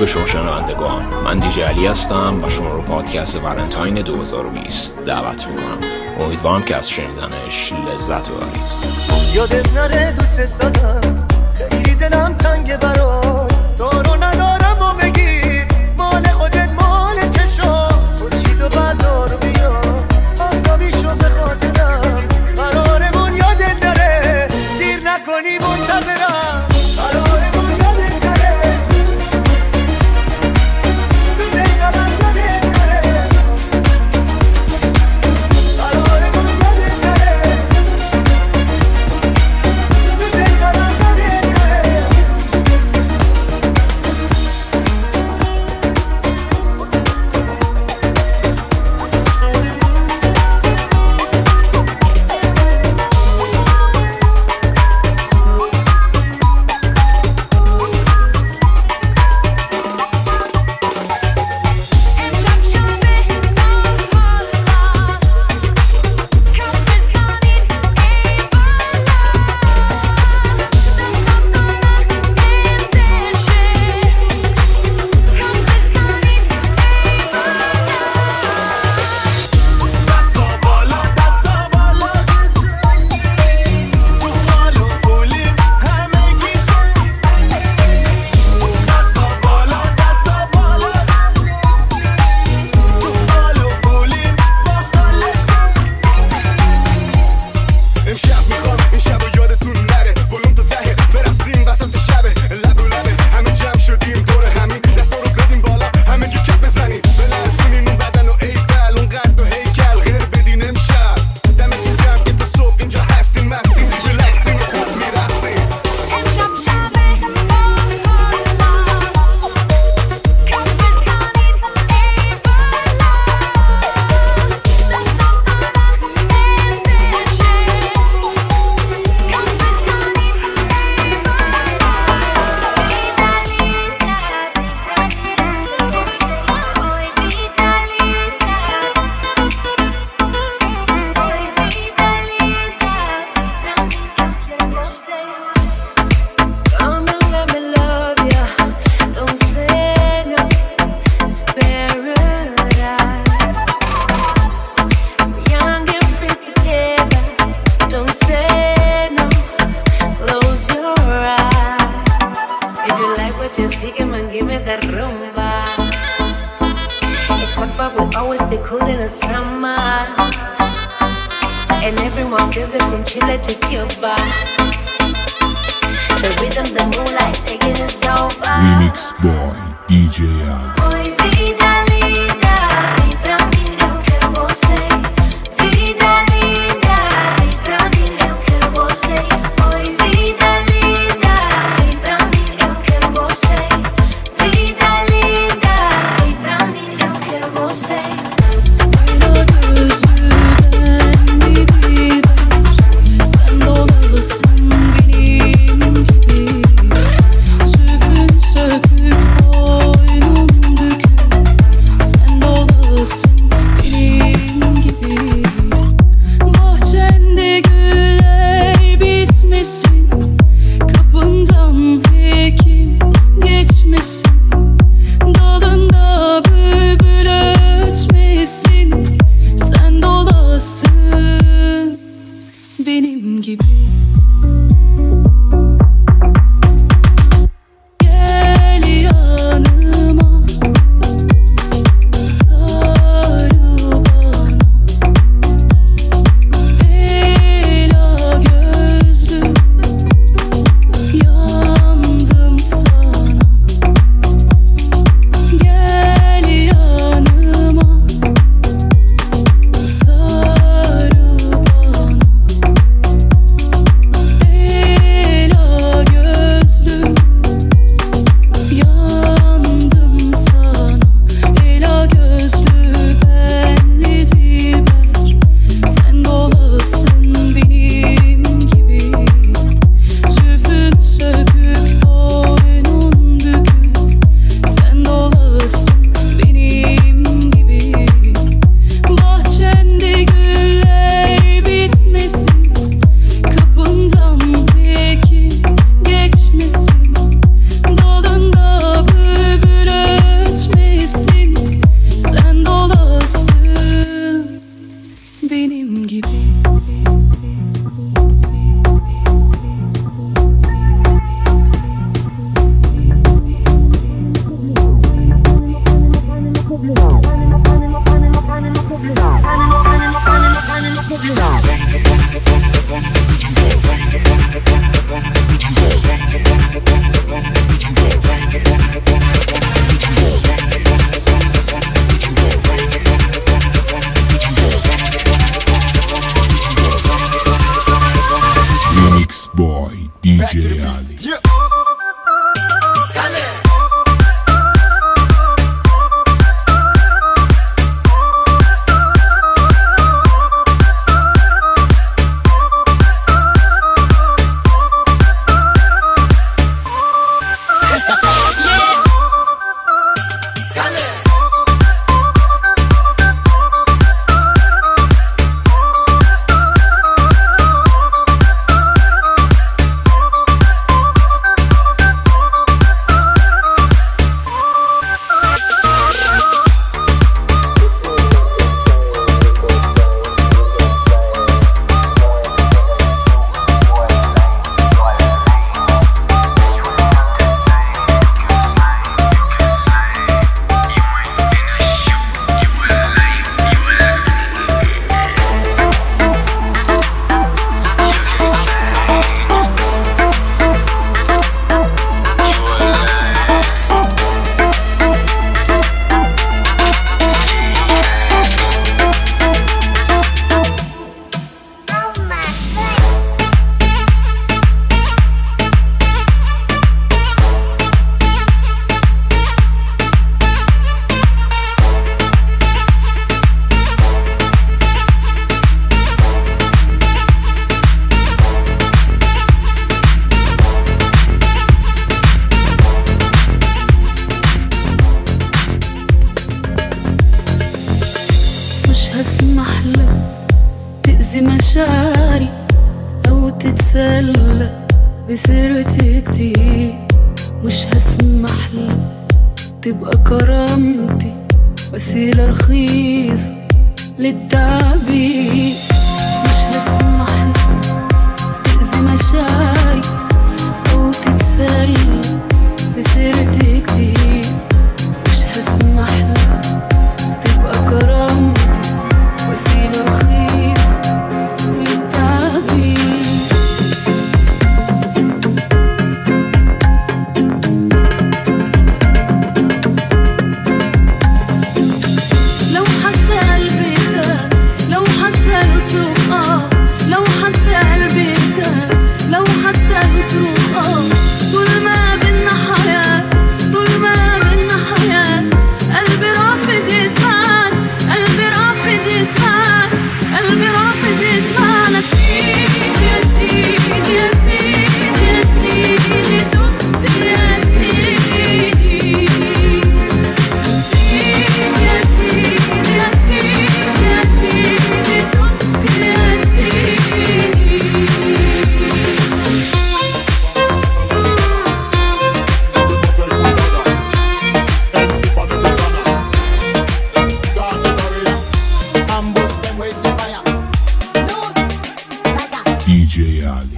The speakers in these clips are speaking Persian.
شما شنوندگان، من دیجی علی هستم و شما رو پادکست ولنتاین 2020 دعوت میکنم. امیدوارم که از شنیدنش لذت ببرید. یادت نره دوست دارم، خیلی دلم تنگه برات، دارو ندارم و بگیر مال خودت مال چشم، خورشید و بردار و بیا آفتابی شو به خاطرم، قرارمون یادت نره دیر نکنی منتظرم، قرارمون یادت نره دوست دارم یادت نره، قرارمون یادت نره دوست دارم یادت نره. Remix Boy DJ Ali. benim gibi. Remix Boy DJ Ali. هسمح لك تأذي مشاعري أو تتسلى بسيرتي كتير. مش هسمح لك تبقى كرامتي وسيلة رخيصة للتعبير. مش هسمح لك تأذي مشاعري أو تتسلى بسيرتي كتير. مش هسمح لك تبقى كرامتي وسيلة رخيصة للتعبير. لو حتى قلبي كان، لو حتى يصرخ لو حتى قلبي كان، لو حتى يصرخ طول ما بينا حياة، طول ما بينا حياة. قلبي رافض يسمعك، قلبي رافض يسمعك، قلبي رافض يسمعك. يا سيدي يا سيدي يا سيدي يا سيدي تبت يا سيدي. سيدي يا سيدي يا سيدي يا سيدي تبت يا سيدي. DJ Ali.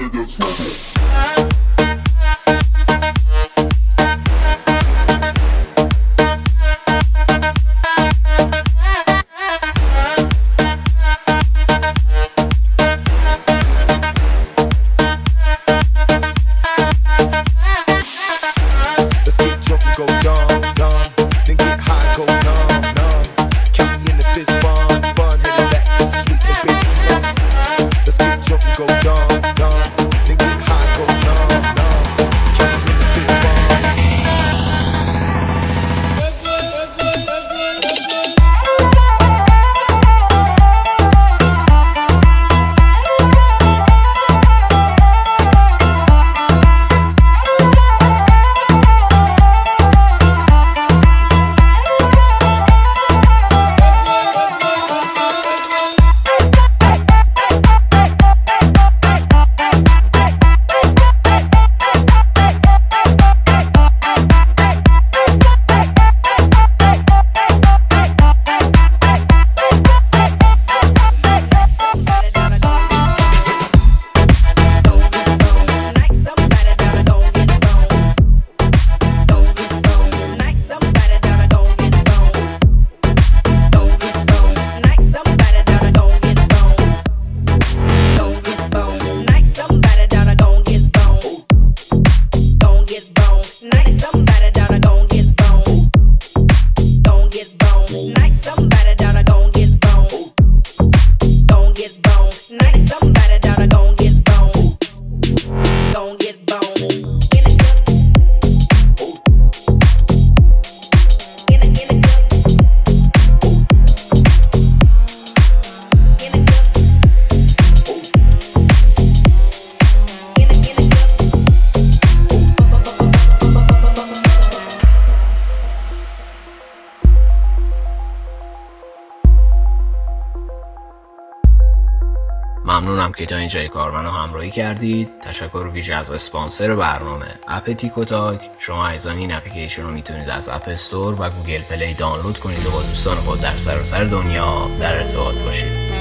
Let's get drunk and go dumb, dumb. Then get high, go numb, numb. Count me in the fist, fun, fun. Headed back to the sweet and baby. Let's get drunk and go dumb, dumb. Then get high, go numb, ممنونم که تا اینجای کار منو همراهی کردید. تشکر ویژه از اسپانسر برنامه اپ تیک و تاک. شما عزیزان این اپلیکیشن رو میتونید از اپ استور و گوگل پلی دانلود کنید و با دوستان خود در سراسر دنیا در ارتباط باشید.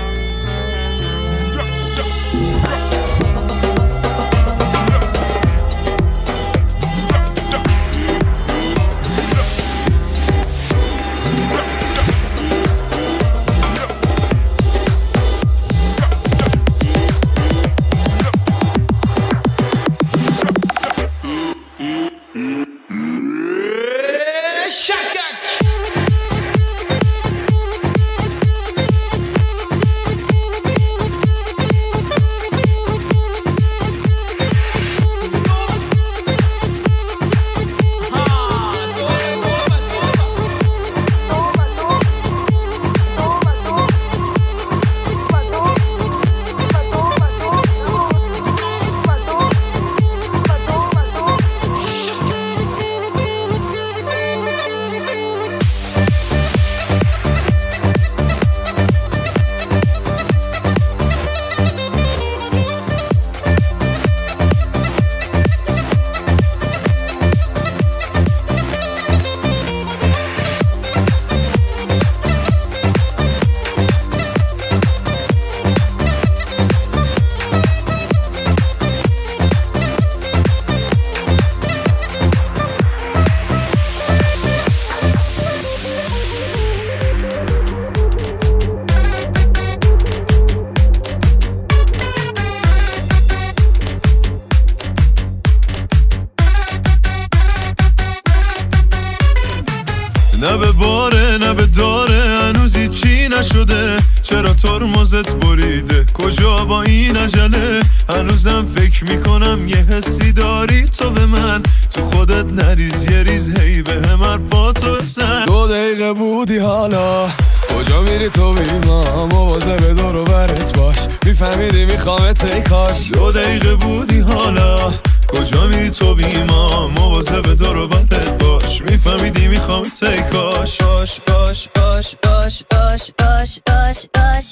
نه به باره نه به داره هنوزی چی نشده، چرا ترمزت بریده کجا با این عجله، هنوزم فکر میکنم یه حسی داری تو به من، تو خودت نریز یه ریز هی به هم حرفاتو بزن. 2 دقیقه بودی حالا کجا میری تو بیما، مواظب دور و برت باش میفهمیدی میخوامت ای کاش. 2 دقیقه بودی حالا کجا میری تو بیما، مواظب دور و برت باش میفهمیدی میخوامت ای کاش. آش آش آش آش آش آش آش آش.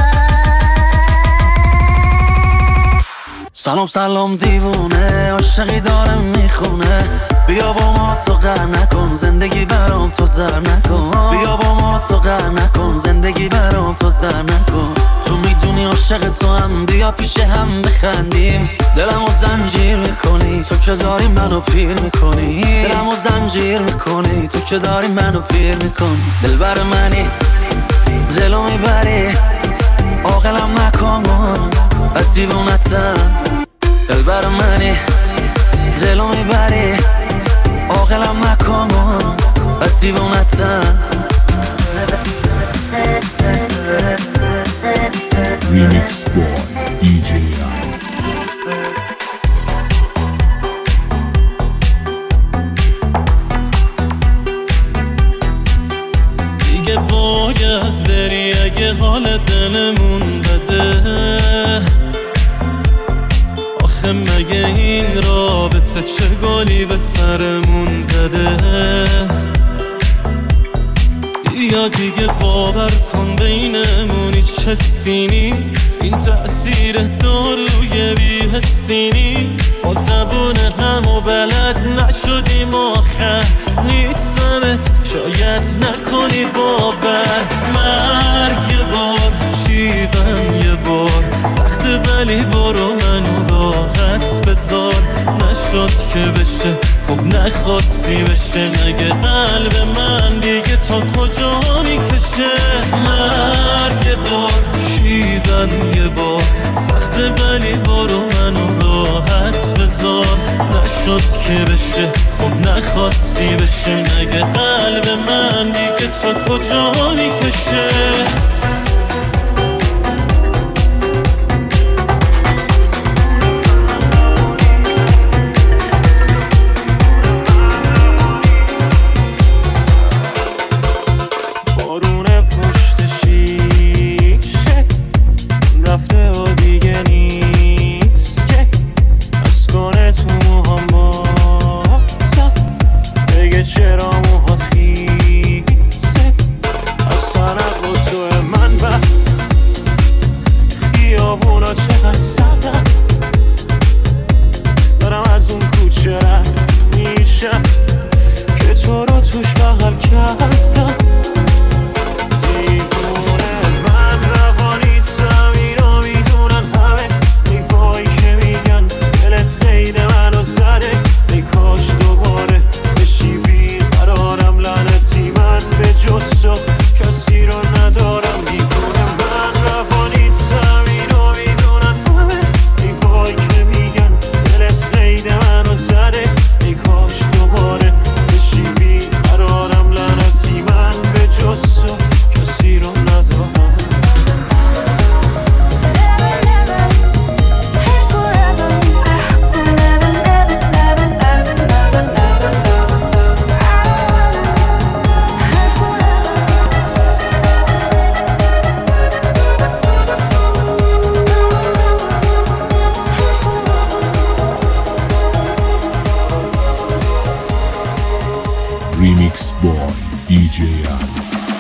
سلام سلام دیوونه عاشقی داره میخونه، بیا با ما تو قهر نکن زندگی برام تو زر نکن، بیا با ما تو قهر نکن زندگی برام تو زر نکن. تو میدونی عاشق تو هم، بیا پیش هم بخندیم، دلمو زنجیر میکنی تو که داری منو پیر میکنی، دلمو زنجیر میکنی تو که داری منو پیر میکنی. دلبر منی جلو میبری عاقلم نکن بد دیوونتم، دلبر منی جلو میبری عاقلم نکن بد دیوونتم. Remix Boy DJ دیگه باید بری اگه حال دلمون بده، آخه مگه این رابطه چه گلی به سرمون زده. یا دیگه باور کن بینمون هیچ حسی نیست، این تأثیر داروی بی حسی نیست، ما زبون هم و بلد نشدیم آخر نیستمت شاید نکنی باور. مرگ یه بار شیون یه بار سخته ولی برو منو راحت بذار، نشد که بشه خب نخواستی بشه، مگه قلب من دیگه تا کجا میکشه. مرگ یه بار شیون یه بار سخته ولی برو منو راحت بذار، نشد که بشه خب نخواستی بشه، مگه قلب من دیگه تا کجا میکشه. تو خیابونا چقدر سردن، دارم از اون کوچه رد میشم که تو رو توش بغل کردم. دیوونه من روانی زمینو میدونن همه، میوایی که میگن دلت قید منو زده. ای کاش دوباره بشی بیقرارم، لعنتی من به جز تو کسی رو ندارم. دیوونه من روانی زمینو میدونن همه، میوایی که میگن دلت قید منو زده. ای کاش دوباره بشی بیقرارم، لعنتی من به جز تو کسی رو ندارم. Remix by DJ Ali.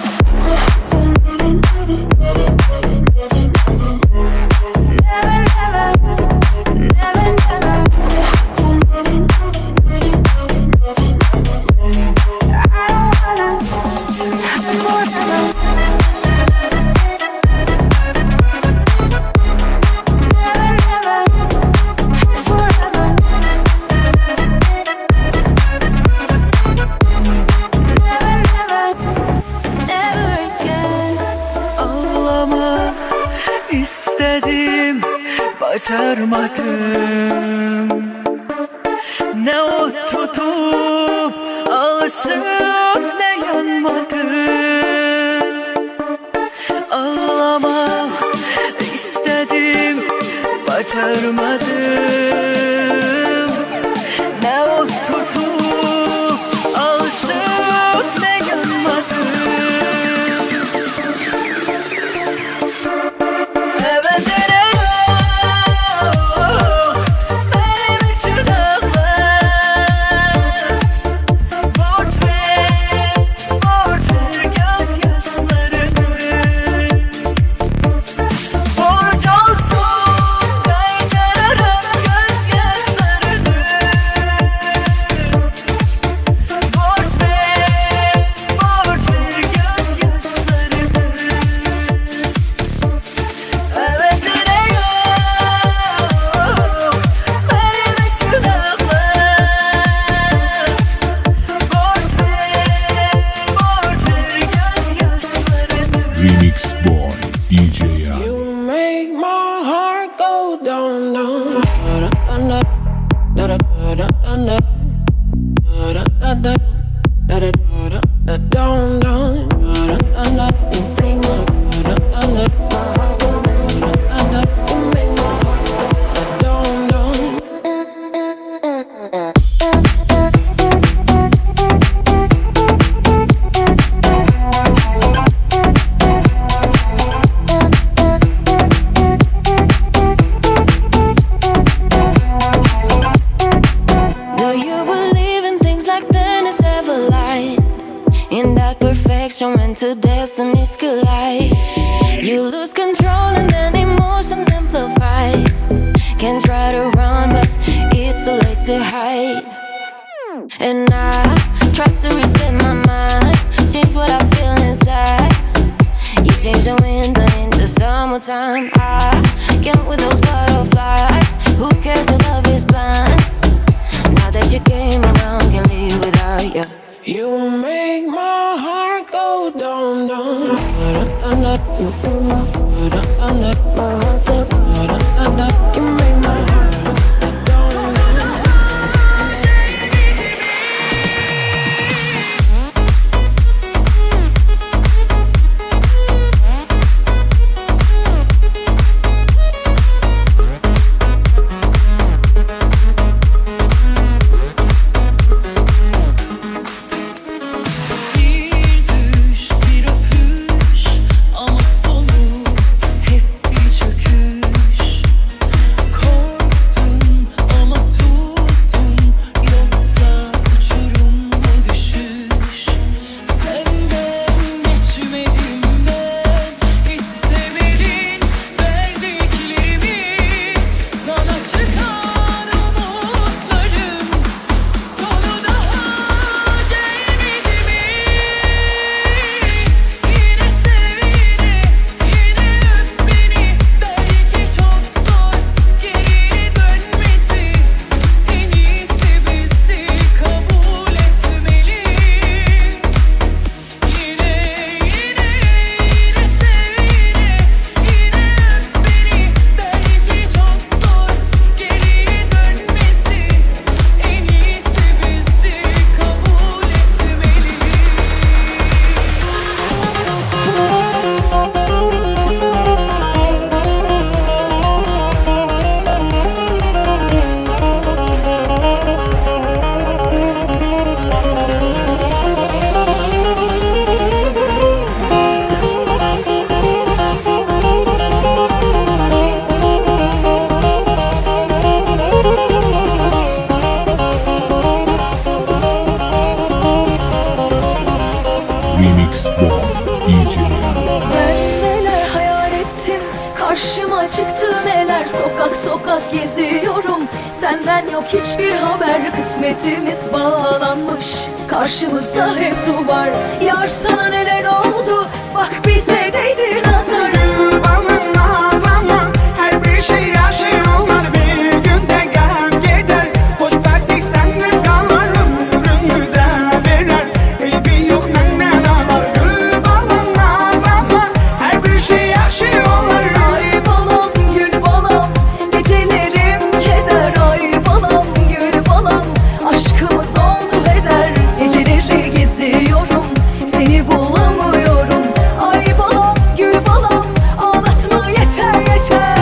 İstedim, başarmadım. Ne o tutup alışıp ne yanmadım. Ağlamak istedim, başarmadım. Ne o tutup alışıp ne yanmadım. Remix by DJ Ali. You make my heart go down, down. Down, down. When two destinies collide, you lose control and then emotions amplify. Can't try to run, but it's too late to hide. And I tried to reset my mind, change what I feel inside. You change the winter into summertime. I can't with those butterflies. Who cares if love is blind? Now that you came around, can't live without you. You make my heart go down, down. You make my heart go down, down. Bir düş, bir öpüş ama sonu hep bir çöküş. çıktı neler, sokak sokak geziyorum. Senden yok hiçbir haber, kısmetimiz bağlanmış. Karşımızda hep duvar, yar sana neler oldu, bak bize değdi nazar. Gül balım ağlama, her bir şey yaşıyorlar, bir günde gel gider. Hoşbetlik senden kalır, ömrümü de verer. Eybi yok menden ağlar. Gül balım ağlama, her bir şey yaşıyorlar. Ay balam gül balam, gecelerim keder. Ay balam gül balam, aşkımız oldu heder. Geceleri geziyorum, seni bulamıyorum. Ay balam gül balam, ağlatma yeter yeter.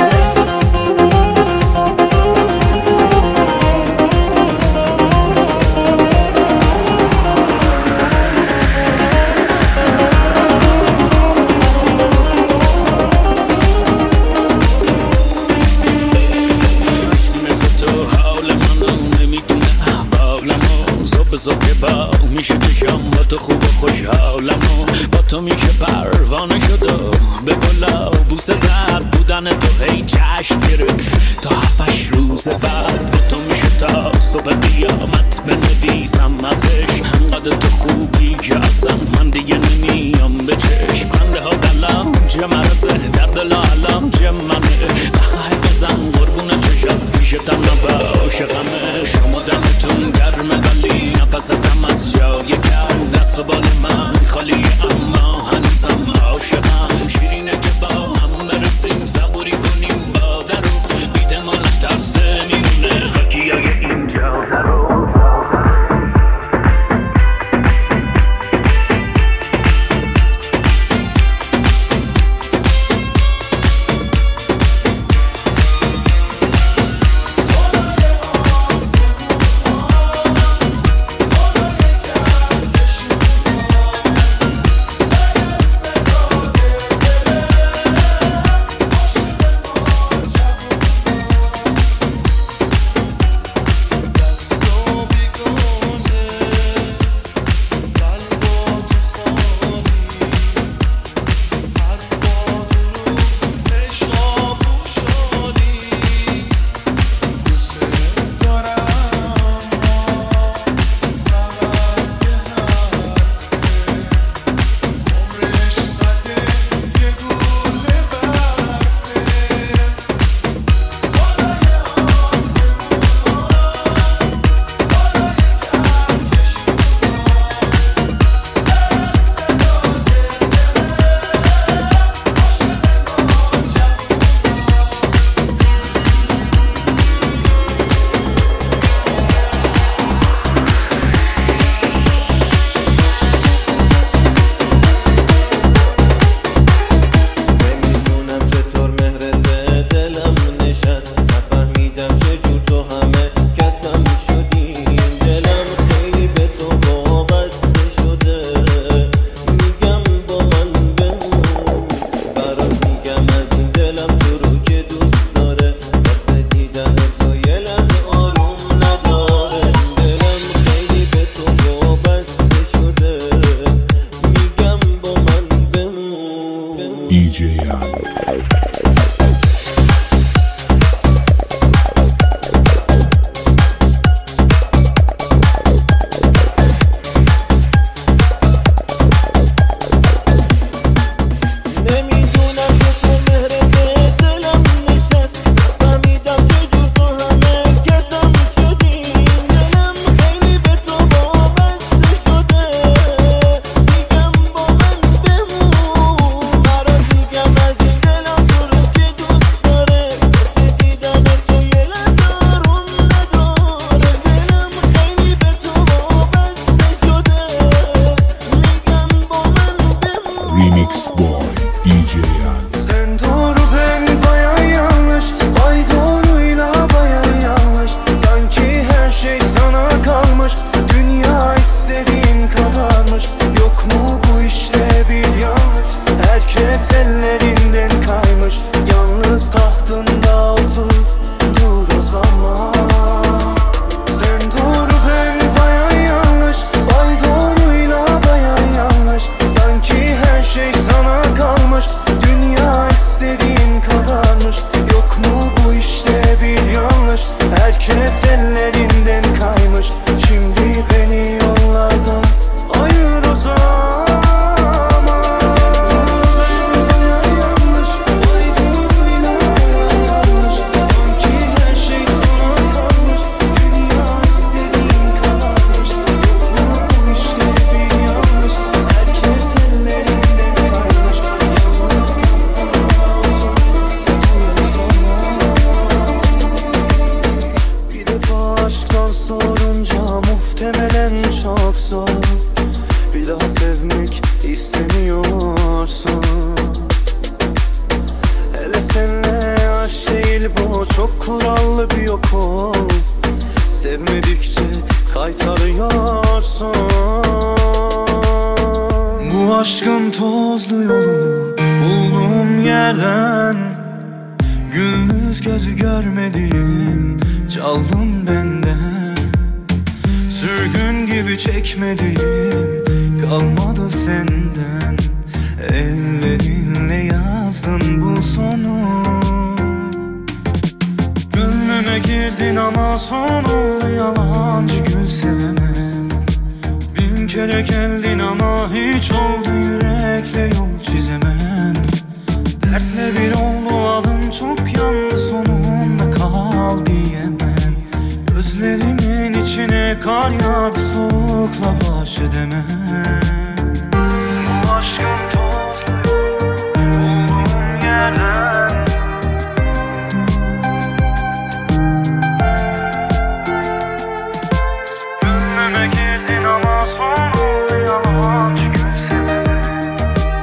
مثل تو حال منو نمیدونه احوالمو صبح صبح با میشه چشم با تو خوب و خوشحالمو با تو میشه پروانه شد و به گلا بوسه زد بودن تو هی چشم گرفت تا 7 روز بعد با تو میشه تا صبح قیامت بنویسم ازش. انقدر تو خوبی که اصلا من دیگه نمیام به چشم. خنده ها دلم چه مرزه، در دل عالم چه منه. نخواهی بزن قربون چشم پیشتم نباشقمه. شما دمتون گرمه ولی نفستم از جای گرم. دست و بال من خالی اما هنوزم عاشقم. شیرینه که با هم برسیم صبوری کنیم با درو. بیده ما نترسه میمونه خاکی های اینجا درو. Çok kurallı bir okul, sevmedikçe kaytarıyorsun. Bu aşkın tozlu yolunu bulduğum yerden, gündüz gözü görmediğim çaldım benden. Sürgün gibi çekmediğim kalmadı senden. Ellerinle yazdın bu sonu. Gönlüme girdin ama sonu yalancı gül sevemem. Bin kere geldin ama hiç oldu yürekle yol çizemem. Dertle bir oldu adın çok yandı sonunda kal diyemem. Gözlerimin içine kar yağdı soğukla baş edemem. Bu aşkın tozlu bulduğum yerden, gönlüme girdin ama sonu yalancı gül sevemem.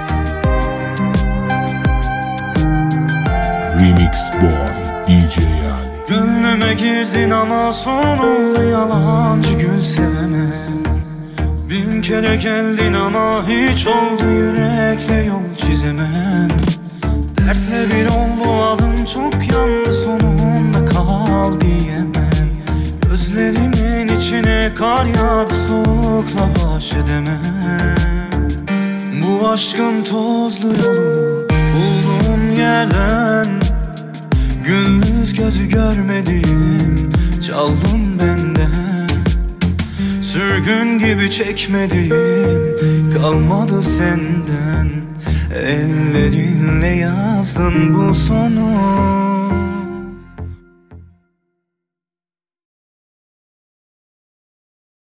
Remix Boy DJ Ali. Gönlüme girdin ama son oldu yalancı gül sevemem. Bin kere geldin ama hiç oldu yürekle yol çizemem. Dertle bir oldu adın çok yandı sonunda kal diyemem. Gözlerimin içine kar yağdı soğukla baş edemem. Bu aşkın tozlu yolunu bulduğum yerden, gündüz gözü görmediğim çaldım benden. Sürgün gibi çekmediğim kalmadı senden. Ellerinle yazdın bu sonu.